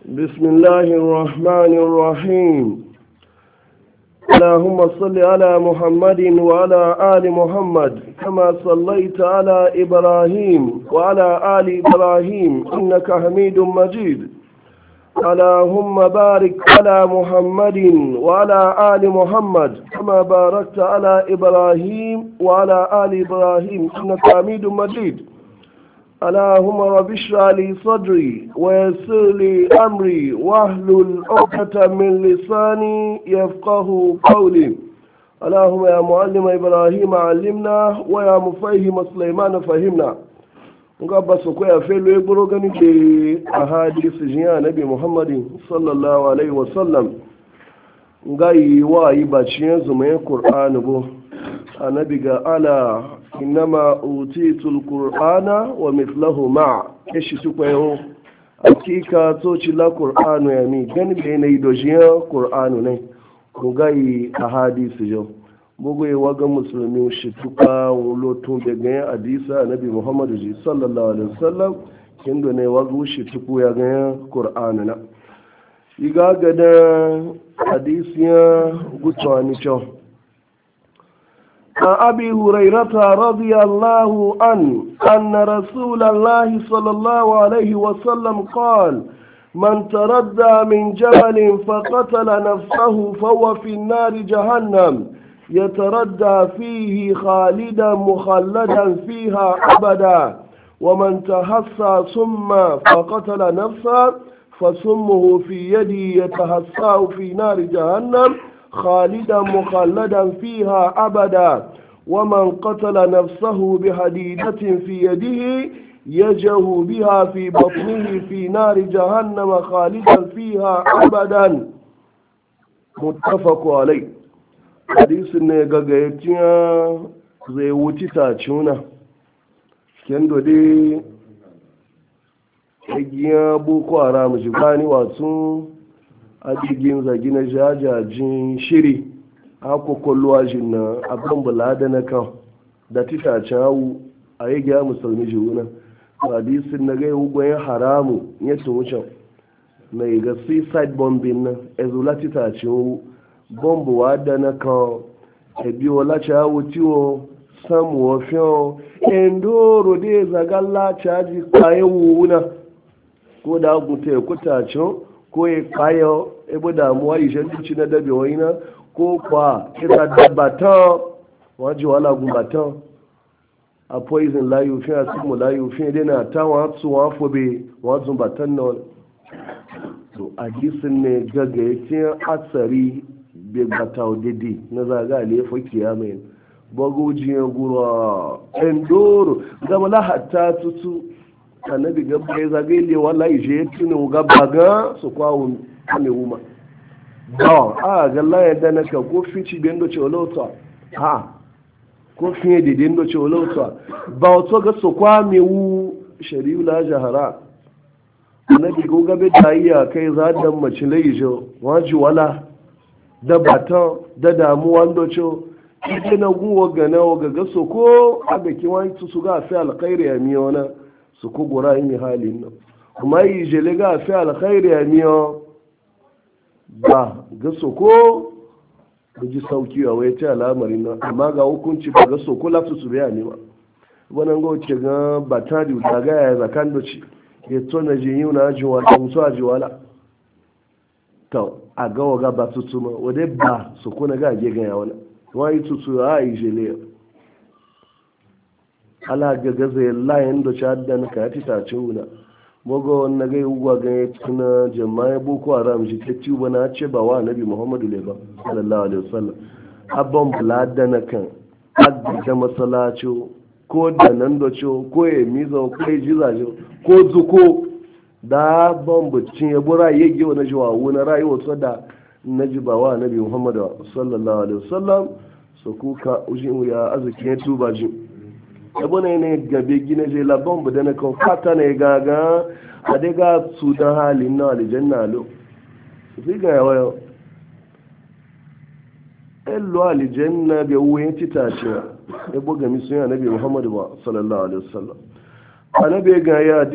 بسم الله الرحمن الرحيم. اللهم صل على محمد وعلى آل محمد كما صليت على إبراهيم وعلى آل إبراهيم إنك حميد مجيد. اللهم بارك على محمد وعلى آل محمد كما باركت على إبراهيم وعلى آل إبراهيم إنك حميد مجيد. اللهم رب اشرح لي صدري ويسر لي امري واحلل عقدة من لساني يفقه قولي. اللهم يا معلم ابراهيم علمنا ويا مفهم سليمان فهمنا. ngaba so ko ya felo e boro gani ke ahadisi jiya nabi muhammad sallallahu alaihi wasallam ngai wa yi baciyen zumayen qur'ani bo annabi ga ala innama utitul qur'ana wa mithluhu ma kishi tukwayo hakika to ci la qur'anu ya mi gani be ne dojiya qur'anu ne ko gai ahadisi jo bugu ya waga musulmi shi tuka lotun da ga hadisa annabi muhammad sallallahu alaihi wasallam kindo ne waga shi tuku ya ga qur'anu na iga ga da hadisiya gutwani cho عن أبي هريرة رضي الله عنه أن رسول الله صلى الله عليه وسلم قال من تردى من جبل فقتل نفسه فهو في النار جهنم يتردى فيه خالدا مخلدا فيها أبدا ومن تهسى ثم فقتل نفسه فسمه في يدي يتهساه في نار جهنم خالدا مخلدا فيها أبدا ومن قتل نفسه بحديدة في يده يجه بها في بطنه في نار جهنم خالدا فيها أبدا متفق عليه. حديث نيغاغيتيا زي وتيتا تشونا كندو دي اجيا بوكو حرام جباني واتون adigin zagi na jajajin shiri akwakwalwa jin na abin bulada na kan da titacen hawu a yi gya musulmi jiwuna hadisin na gai hugwayen haramu ya tumucin mai ga suicide bombing na ezula titacen hawu bombu wadda na kan ebi walace hawu tiwo samu wafiyan endoro dai zagalla caji kayan wuna ko da agunta ya kutacen ko ya kayo ebe damuwa ishen tuci na dabe wani ko kwa kira dabbatan wajen wala gumbatan a poison layu fi a simu layu fi dai na ta wasu wafobe wajen batan na wani to a gisin ne gagayacin atsari bai bata dede na zaga alefa kiyamai bagojiyar gura endoro gama lahata tutu annabi gaba ya zagaye le wala ije ya tuni gaba ga su kwawo kame wuma ba a ga la ya dana ka ko fici bendo ce olota ha ko fiye de dendo ce olota ba to ga su kwame wu shari'u la jahara annabi go gabe daiya kai za da mace laijo waji wala da batan da damuwa ndo ce ide na guwa ga na ga so ko abe kiwan su ga fi alkhairi ya miyona su ku gura yi halin nan kuma yi jele ga fi alkhairi ya miyo ba ga soko da ji sauki a wai ta al'amarin nan amma ga hukunci ba ga soko lafsu su biya ne ba wannan ga wuce ga batari da ga ya zakan doci ya tona je yi na jiwa da musu a jiwala to a ga waga ba tutu ma wadai ba soko na ga ge ga ya wala wani tutu a yi jele ala gaga zai layin da ci haddan ka ti ta ci wuna mogo na gai ugwa ga tuna jama'a boko haram shi ta ci bana ce ba wa nabi muhammadu le ba sallallahu alaihi wasallam abban bulada na kan adda masallaci ko da nan da ci ko ya mizo ko ya jizaje ko zuko da bambucin ya bura yage wani jiwa wuna rayuwa so da naji ba wa nabi muhammadu sallallahu alaihi wasallam so kuka ujin ya azuki ya tuba jin yabo ne gabe gina je labon bu da na kan fata ne gaga a daga su dan halin na aljanna lo zai ga yawa ello aljanna be wuyin titace yabo ga misun annabi muhammadu sallallahu alaihi wasallam annabi ga ya